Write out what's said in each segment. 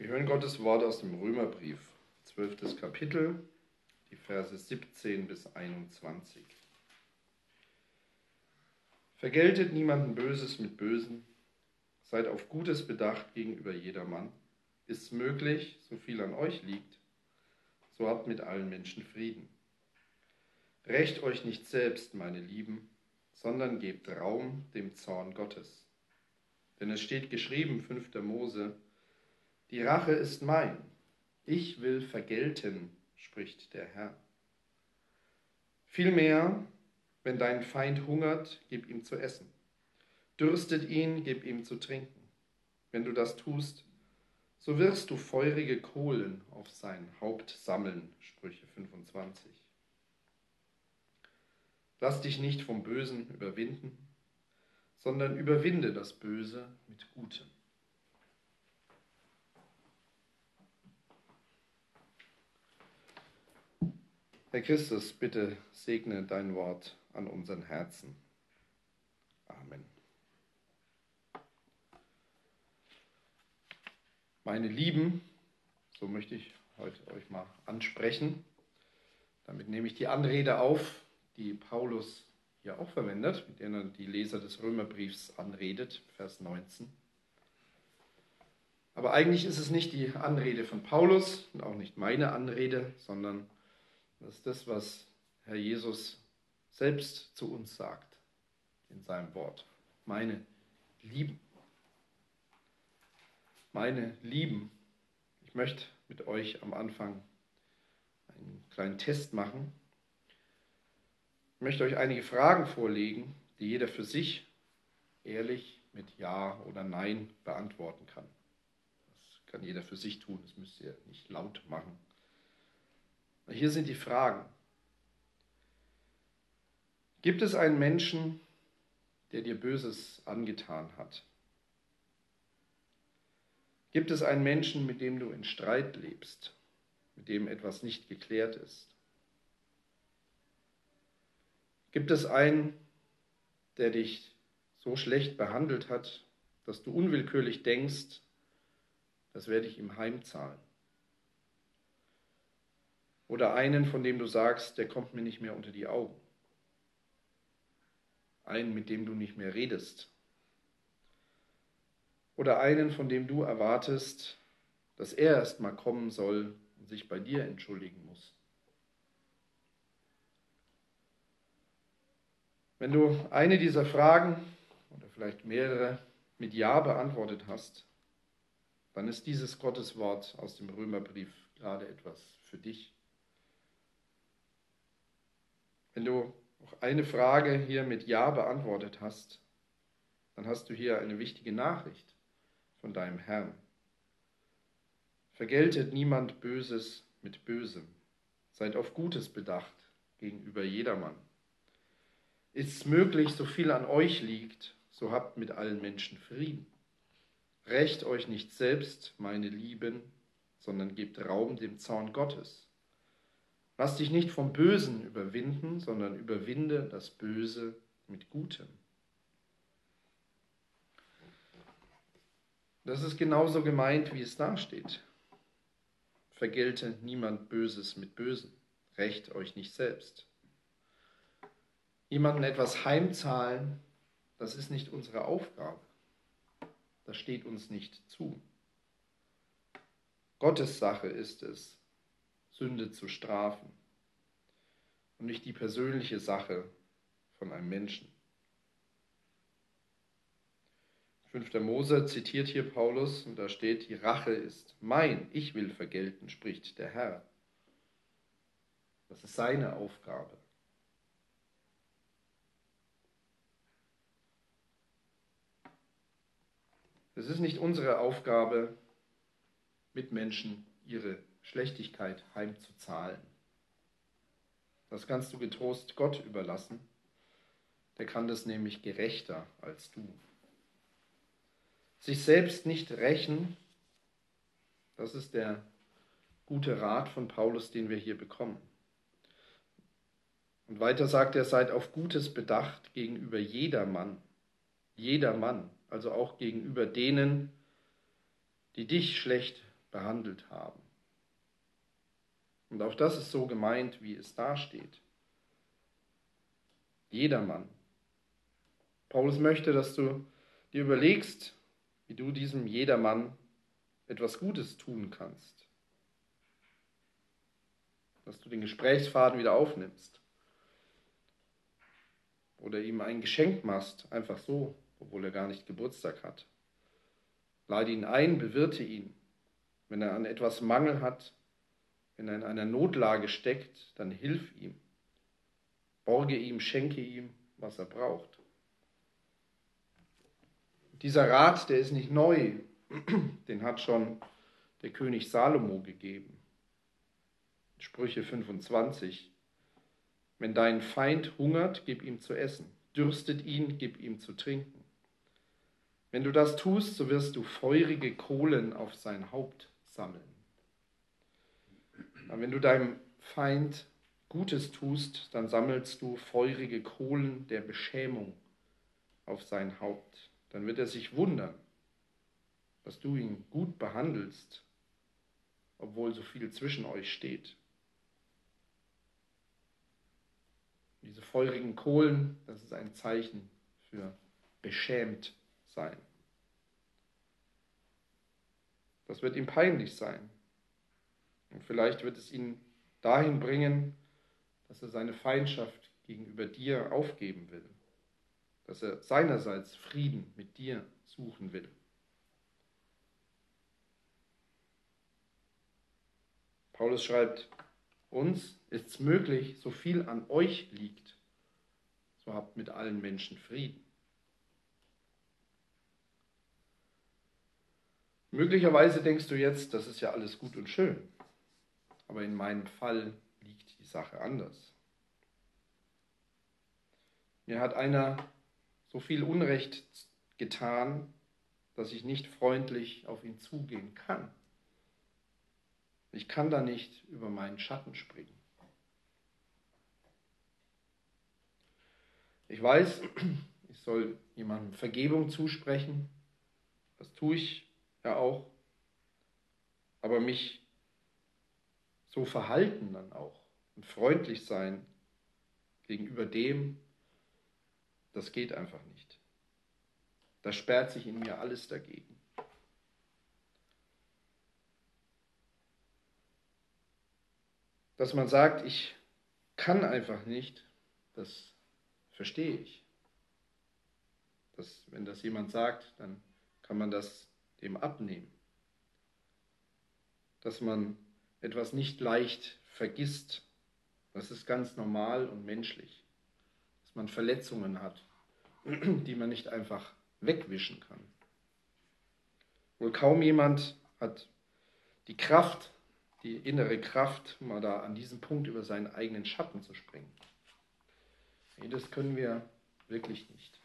Wir hören Gottes Wort aus dem Römerbrief, 12. Kapitel, die Verse 17 bis 21. Vergeltet niemandem Böses mit Bösen, seid auf Gutes bedacht gegenüber jedermann. Ist's möglich, so viel an euch liegt, so habt mit allen Menschen Frieden. Rächt euch nicht selbst, meine Lieben, sondern gebt Raum dem Zorn Gottes. Denn es steht geschrieben, 5. Mose, die Rache ist mein, ich will vergelten, spricht der Herr. Vielmehr, wenn dein Feind hungert, gib ihm zu essen. Dürstet ihn, gib ihm zu trinken. Wenn du das tust, so wirst du feurige Kohlen auf sein Haupt sammeln, Sprüche 25. Lass dich nicht vom Bösen überwinden, sondern überwinde das Böse mit Gutem. Herr Christus, bitte segne dein Wort an unseren Herzen. Amen. Meine Lieben, so möchte ich heute euch mal ansprechen. Damit nehme ich die Anrede auf, die Paulus hier auch verwendet, mit der er die Leser des Römerbriefs anredet, Vers 19. Aber eigentlich ist es nicht die Anrede von Paulus und auch nicht meine Anrede, sondern das ist das, was Herr Jesus selbst zu uns sagt in seinem Wort. Meine Lieben. Meine Lieben. Ich möchte mit euch am Anfang einen kleinen Test machen. Ich möchte euch einige Fragen vorlegen, die jeder für sich ehrlich mit Ja oder Nein beantworten kann. Das kann jeder für sich tun, das müsst ihr nicht laut machen. Hier sind die Fragen. Gibt es einen Menschen, der dir Böses angetan hat? Gibt es einen Menschen, mit dem du in Streit lebst, mit dem etwas nicht geklärt ist? Gibt es einen, der dich so schlecht behandelt hat, dass du unwillkürlich denkst, das werde ich ihm heimzahlen? Oder einen, von dem du sagst, der kommt mir nicht mehr unter die Augen? Einen, mit dem du nicht mehr redest? Oder einen, von dem du erwartest, dass er erst mal kommen soll und sich bei dir entschuldigen muss? Wenn du eine dieser Fragen oder vielleicht mehrere mit Ja beantwortet hast, dann ist dieses Gotteswort aus dem Römerbrief gerade etwas für dich. Wenn du auch eine Frage hier mit Ja beantwortet hast, dann hast du hier eine wichtige Nachricht von deinem Herrn. Vergeltet niemand Böses mit Bösem. Seid auf Gutes bedacht gegenüber jedermann. Ist's möglich, so viel an euch liegt, so habt mit allen Menschen Frieden. Rächt euch nicht selbst, meine Lieben, sondern gebt Raum dem Zorn Gottes. Lass dich nicht vom Bösen überwinden, sondern überwinde das Böse mit Gutem. Das ist genauso gemeint, wie es da steht. Vergelte niemand Böses mit Bösem. Rächt euch nicht selbst. Jemandem etwas heimzahlen, das ist nicht unsere Aufgabe. Das steht uns nicht zu. Gottes Sache ist es, Sünde zu strafen und nicht die persönliche Sache von einem Menschen. 5. Mose zitiert hier Paulus und da steht, die Rache ist mein, ich will vergelten, spricht der Herr. Das ist seine Aufgabe. Es ist nicht unsere Aufgabe, Mitmenschen ihre Schlechtigkeit heimzuzahlen. Das kannst du getrost Gott überlassen. Der kann das nämlich gerechter als du. Sich selbst nicht rächen, das ist der gute Rat von Paulus, den wir hier bekommen. Und weiter sagt er, seid auf Gutes bedacht gegenüber jedermann. Jedermann, also auch gegenüber denen, die dich schlecht behandelt haben. Und auch das ist so gemeint, wie es da steht. Jedermann. Paulus möchte, dass du dir überlegst, wie du diesem Jedermann etwas Gutes tun kannst. Dass du den Gesprächsfaden wieder aufnimmst. Oder ihm ein Geschenk machst, einfach so, obwohl er gar nicht Geburtstag hat. Lade ihn ein, bewirte ihn. Wenn er an etwas Mangel hat, wenn er in einer Notlage steckt, dann hilf ihm. Borge ihm, schenke ihm, was er braucht. Dieser Rat, der ist nicht neu, den hat schon der König Salomo gegeben. Sprüche 25. Wenn dein Feind hungert, gib ihm zu essen. Dürstet ihn, gib ihm zu trinken. Wenn du das tust, so wirst du feurige Kohlen auf sein Haupt sammeln. Aber wenn du deinem Feind Gutes tust, dann sammelst du feurige Kohlen der Beschämung auf sein Haupt. Dann wird er sich wundern, dass du ihn gut behandelst, obwohl so viel zwischen euch steht. Diese feurigen Kohlen, das ist ein Zeichen für beschämt sein. Das wird ihm peinlich sein. Und vielleicht wird es ihn dahin bringen, dass er seine Feindschaft gegenüber dir aufgeben will. Dass er seinerseits Frieden mit dir suchen will. Paulus schreibt, uns ist es möglich, so viel an euch liegt, so habt mit allen Menschen Frieden. Möglicherweise denkst du jetzt, das ist ja alles gut und schön, aber in meinem Fall liegt die Sache anders. Mir hat einer so viel Unrecht getan, dass ich nicht freundlich auf ihn zugehen kann. Ich kann da nicht über meinen Schatten springen. Ich weiß, ich soll jemandem Vergebung zusprechen. Das tue ich ja auch. Aber mich so verhalten dann auch und freundlich sein gegenüber dem, das geht einfach nicht. Da sperrt sich in mir alles dagegen. Dass man sagt, ich kann einfach nicht, das verstehe ich. Wenn das jemand sagt, dann kann man das dem abnehmen. Dass man etwas nicht leicht vergisst, das ist ganz normal und menschlich. Dass man Verletzungen hat, die man nicht einfach wegwischen kann. Wohl kaum jemand hat die Kraft, die innere Kraft, mal da an diesem Punkt über seinen eigenen Schatten zu springen. Nee, das können wir wirklich nicht.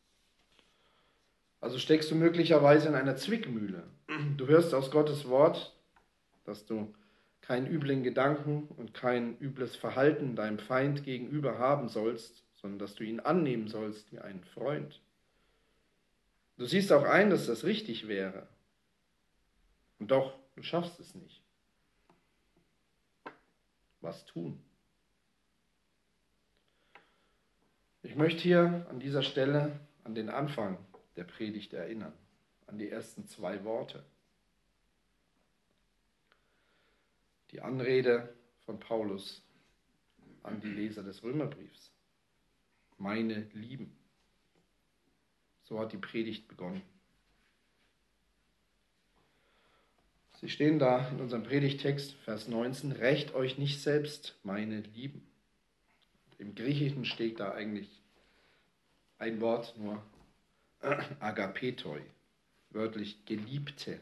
Also steckst du möglicherweise in einer Zwickmühle. Du hörst aus Gottes Wort, dass du keinen üblen Gedanken und kein übles Verhalten deinem Feind gegenüber haben sollst, sondern dass du ihn annehmen sollst wie einen Freund. Du siehst auch ein, dass das richtig wäre. Und doch, du schaffst es nicht. Was tun? Ich möchte hier an dieser Stelle an den Anfang der Predigt erinnern, an die ersten 2 Worte. Die Anrede von Paulus an die Leser des Römerbriefs. Meine Lieben. So hat die Predigt begonnen. Sie stehen da in unserem Predigtext, Vers 19, rächt euch nicht selbst, meine Lieben. Im Griechischen steht da eigentlich ein Wort nur, agapetoi, wörtlich Geliebte.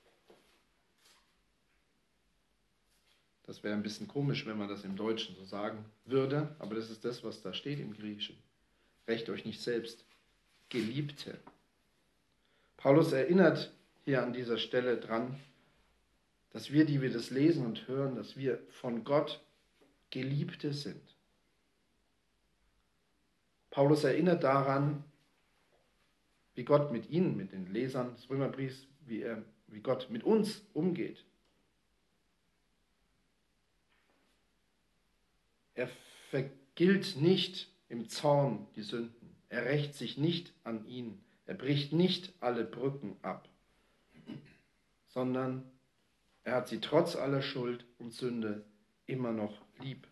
Das wäre ein bisschen komisch, wenn man das im Deutschen so sagen würde, aber das ist das, was da steht im Griechischen. Rächt euch nicht selbst, Geliebte. Paulus erinnert hier an dieser Stelle dran, dass wir, die wir das lesen und hören, dass wir von Gott Geliebte sind. Paulus erinnert daran, wie Gott mit ihnen, mit den Lesern des Römerbriefs, wie Gott mit uns umgeht. vergilt nicht im Zorn die Sünden. Er rächt sich nicht an ihnen. Er bricht nicht alle Brücken ab, sondern er hat sie trotz aller Schuld und Sünde immer noch lieb.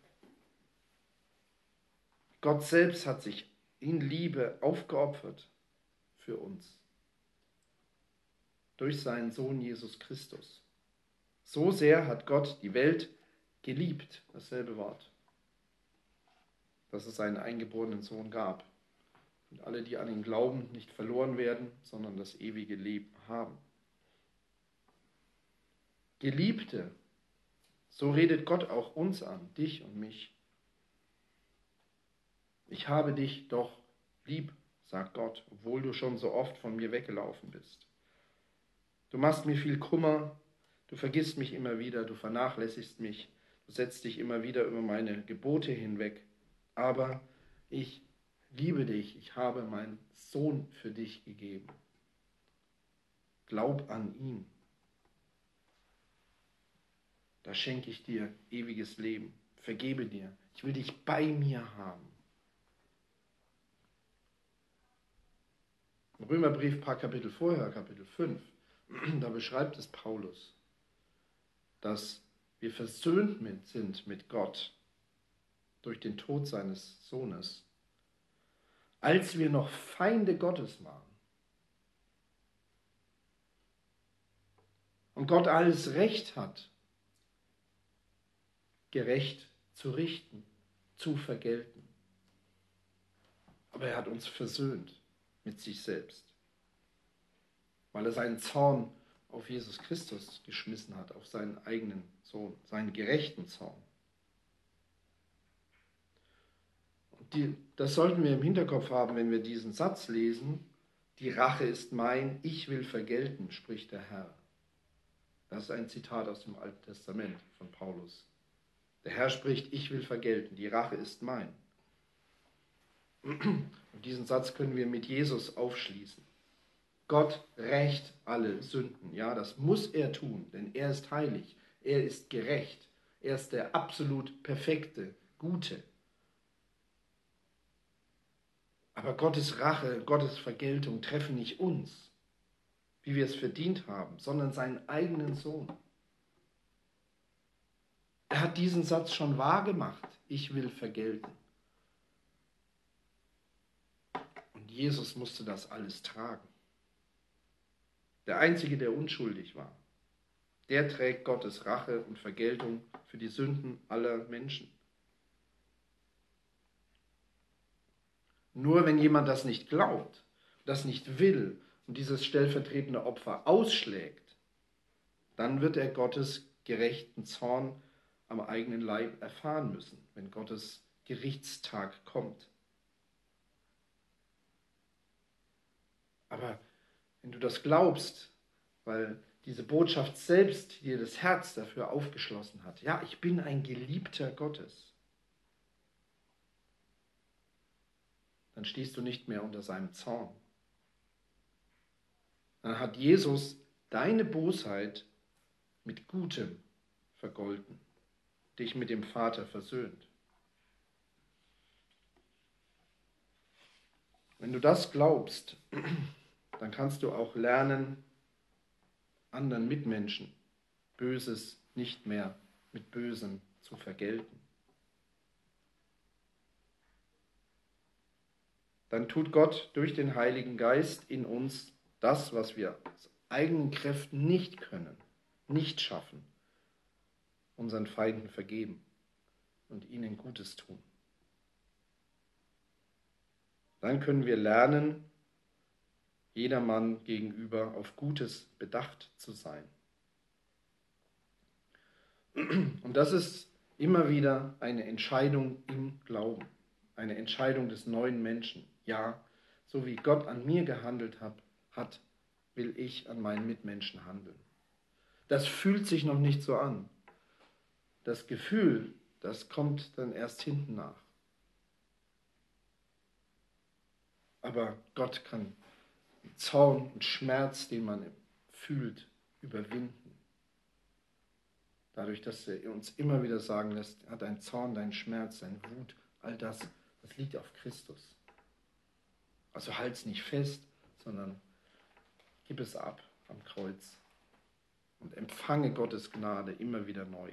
Gott selbst hat sich in Liebe aufgeopfert für uns durch seinen Sohn Jesus Christus. So sehr hat Gott die Welt geliebt, dasselbe Wort, dass es seinen eingeborenen Sohn gab. Und alle, die an ihn glauben, nicht verloren werden, sondern das ewige Leben haben. Geliebte, so redet Gott auch uns an, dich und mich. Ich habe dich doch lieb, sagt Gott, obwohl du schon so oft von mir weggelaufen bist. Du machst mir viel Kummer, du vergisst mich immer wieder, du vernachlässigst mich, du setzt dich immer wieder über meine Gebote hinweg. Aber ich liebe dich, ich habe meinen Sohn für dich gegeben. Glaub an ihn. Da schenke ich dir ewiges Leben. Vergebe dir. Ich will dich bei mir haben. Im Römerbrief, ein paar Kapitel vorher, Kapitel 5, da beschreibt es Paulus, dass wir versöhnt sind mit Gott durch den Tod seines Sohnes, als wir noch Feinde Gottes waren. Und Gott alles Recht hat, gerecht zu richten, zu vergelten. Aber er hat uns versöhnt mit sich selbst, weil er seinen Zorn auf Jesus Christus geschmissen hat, auf seinen eigenen Sohn, seinen gerechten Zorn. Und das sollten wir im Hinterkopf haben, wenn wir diesen Satz lesen: Die Rache ist mein, ich will vergelten, spricht der Herr. Das ist ein Zitat aus dem Alten Testament von Paulus. Der Herr spricht, ich will vergelten, die Rache ist mein. Und diesen Satz können wir mit Jesus aufschließen. Gott rächt alle Sünden. Ja, das muss er tun, denn er ist heilig, er ist gerecht, er ist der absolut perfekte, gute. Aber Gottes Rache, Gottes Vergeltung treffen nicht uns, wie wir es verdient haben, sondern seinen eigenen Sohn. Er hat diesen Satz schon wahrgemacht, ich will vergelten. Und Jesus musste das alles tragen. Der Einzige, der unschuldig war, der trägt Gottes Rache und Vergeltung für die Sünden aller Menschen. Nur wenn jemand das nicht glaubt, das nicht will und dieses stellvertretende Opfer ausschlägt, dann wird er Gottes gerechten Zorn am eigenen Leib erfahren müssen, wenn Gottes Gerichtstag kommt. Aber wenn du das glaubst, weil diese Botschaft selbst dir das Herz dafür aufgeschlossen hat, ja, ich bin ein Geliebter Gottes, dann stehst du nicht mehr unter seinem Zorn. Dann hat Jesus deine Bosheit mit Gutem vergolten, dich mit dem Vater versöhnt. Wenn du das glaubst, dann kannst du auch lernen, anderen Mitmenschen Böses nicht mehr mit Bösem zu vergelten. Dann tut Gott durch den Heiligen Geist in uns das, was wir aus eigenen Kräften nicht können, nicht schaffen, unseren Feinden vergeben und ihnen Gutes tun. Dann können wir lernen, jedermann gegenüber auf Gutes bedacht zu sein. Und das ist immer wieder eine Entscheidung im Glauben, eine Entscheidung des neuen Menschen. Ja, so wie Gott an mir gehandelt hat, will ich an meinen Mitmenschen handeln. Das fühlt sich noch nicht so an. Das Gefühl, das kommt dann erst hinten nach. Aber Gott kann Zorn und Schmerz, den man fühlt, überwinden. Dadurch, dass er uns immer wieder sagen lässt, hat dein Zorn, dein Schmerz, deine Wut all das liegt auf Christus. Also halt's nicht fest, sondern gib es ab am Kreuz und empfange Gottes Gnade immer wieder neu.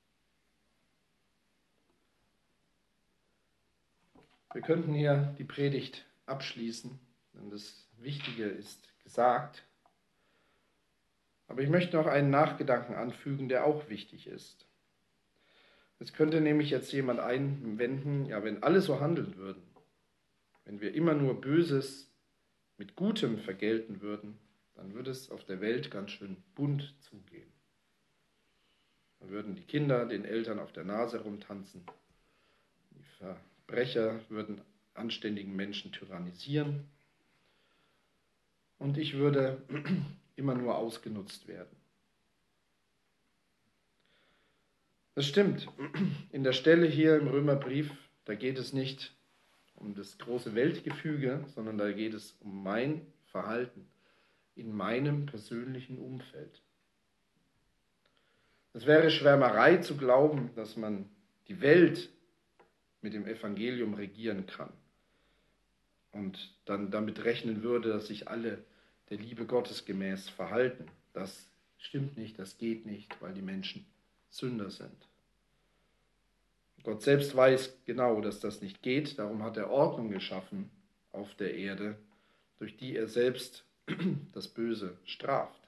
Wir könnten hier die Predigt abschließen, denn das Wichtige ist gesagt. Aber ich möchte noch einen Nachgedanken anfügen, der auch wichtig ist. Es könnte nämlich jetzt jemand einwenden, ja, wenn alle so handeln würden, wenn wir immer nur Böses mit Gutem vergelten würden, dann würde es auf der Welt ganz schön bunt zugehen. Dann würden die Kinder den Eltern auf der Nase rumtanzen, die Verbrecher würden anständigen Menschen tyrannisieren und ich würde immer nur ausgenutzt werden. Das stimmt. In der Stelle hier im Römerbrief, da geht es nicht um das große Weltgefüge, sondern da geht es um mein Verhalten in meinem persönlichen Umfeld. Es wäre Schwärmerei zu glauben, dass man die Welt mit dem Evangelium regieren kann und dann damit rechnen würde, dass sich alle der Liebe Gottes gemäß verhalten. Das stimmt nicht, das geht nicht, weil die Menschen Sünder sind. Gott selbst weiß genau, dass das nicht geht, darum hat er Ordnung geschaffen auf der Erde, durch die er selbst das Böse straft.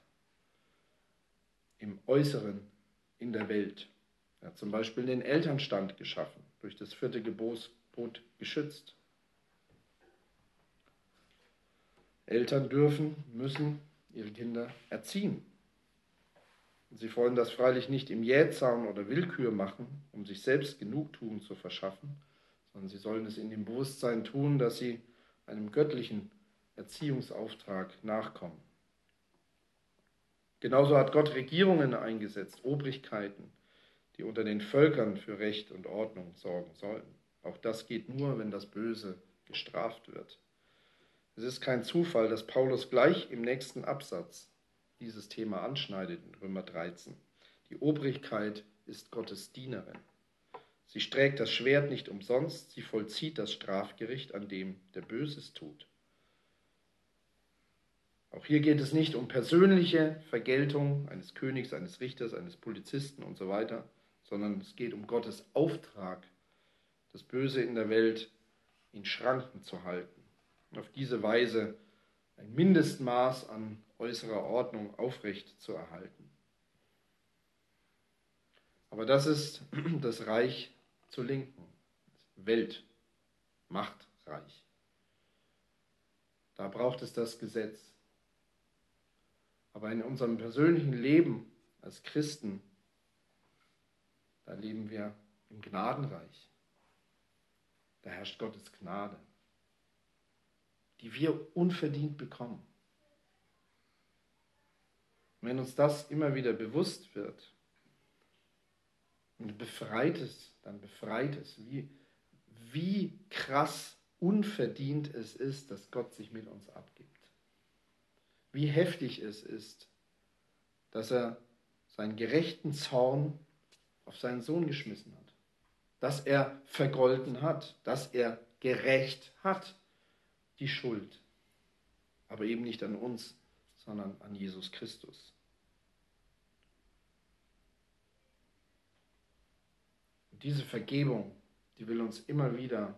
Im Äußeren in der Welt. Er hat zum Beispiel den Elternstand geschaffen, durch das 4. Gebot geschützt. Eltern müssen ihre Kinder erziehen. Sie wollen das freilich nicht im Jähzorn oder Willkür machen, um sich selbst Genugtuung zu verschaffen, sondern sie sollen es in dem Bewusstsein tun, dass sie einem göttlichen Erziehungsauftrag nachkommen. Genauso hat Gott Regierungen eingesetzt, Obrigkeiten, die unter den Völkern für Recht und Ordnung sorgen sollen. Auch das geht nur, wenn das Böse gestraft wird. Es ist kein Zufall, dass Paulus gleich im nächsten Absatz dieses Thema anschneidet in Römer 13. Die Obrigkeit ist Gottes Dienerin. Sie trägt das Schwert nicht umsonst, sie vollzieht das Strafgericht an dem, der Böses tut. Auch hier geht es nicht um persönliche Vergeltung eines Königs, eines Richters, eines Polizisten und so weiter, sondern es geht um Gottes Auftrag, das Böse in der Welt in Schranken zu halten und auf diese Weise ein Mindestmaß an äußerer Ordnung aufrecht zu erhalten. Aber das ist das Reich zur Linken, Welt, Machtreich. Da braucht es das Gesetz. Aber in unserem persönlichen Leben als Christen, da leben wir im Gnadenreich. Da herrscht Gottes Gnade, die wir unverdient bekommen. Und wenn uns das immer wieder bewusst wird und dann befreit es, wie krass unverdient es ist, dass Gott sich mit uns abgibt. Wie heftig es ist, dass er seinen gerechten Zorn auf seinen Sohn geschmissen hat. Dass er vergolten hat, dass er gerecht hat, die Schuld. Aber eben nicht an uns, sondern an Jesus Christus. Und diese Vergebung, die will uns immer wieder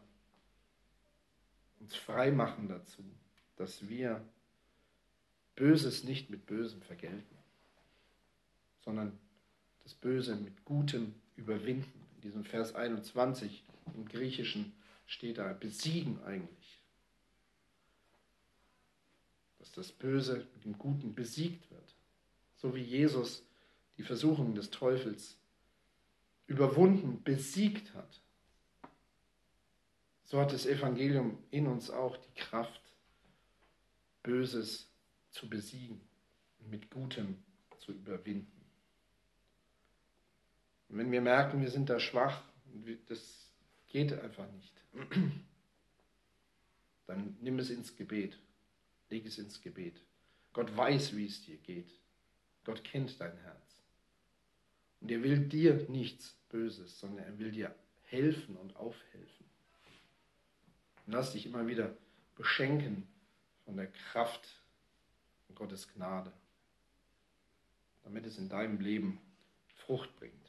frei machen dazu, dass wir Böses nicht mit Bösem vergelten, sondern das Böse mit Gutem überwinden. In diesem Vers 21 im Griechischen steht da besiegen eigentlich. Dass das Böse mit dem Guten besiegt wird. So wie Jesus die Versuchung des Teufels überwunden, besiegt hat. So hat das Evangelium in uns auch die Kraft, Böses zu besiegen und mit Gutem zu überwinden. Und wenn wir merken, wir sind da schwach, das geht einfach nicht, dann nimm es ins Gebet, leg es ins Gebet. Gott weiß, wie es dir geht. Gott kennt dein Herz. Und er will dir nichts Böses, sondern er will dir helfen und aufhelfen. Und lass dich immer wieder beschenken von der Kraft von Gottes Gnade, damit es in deinem Leben Frucht bringt.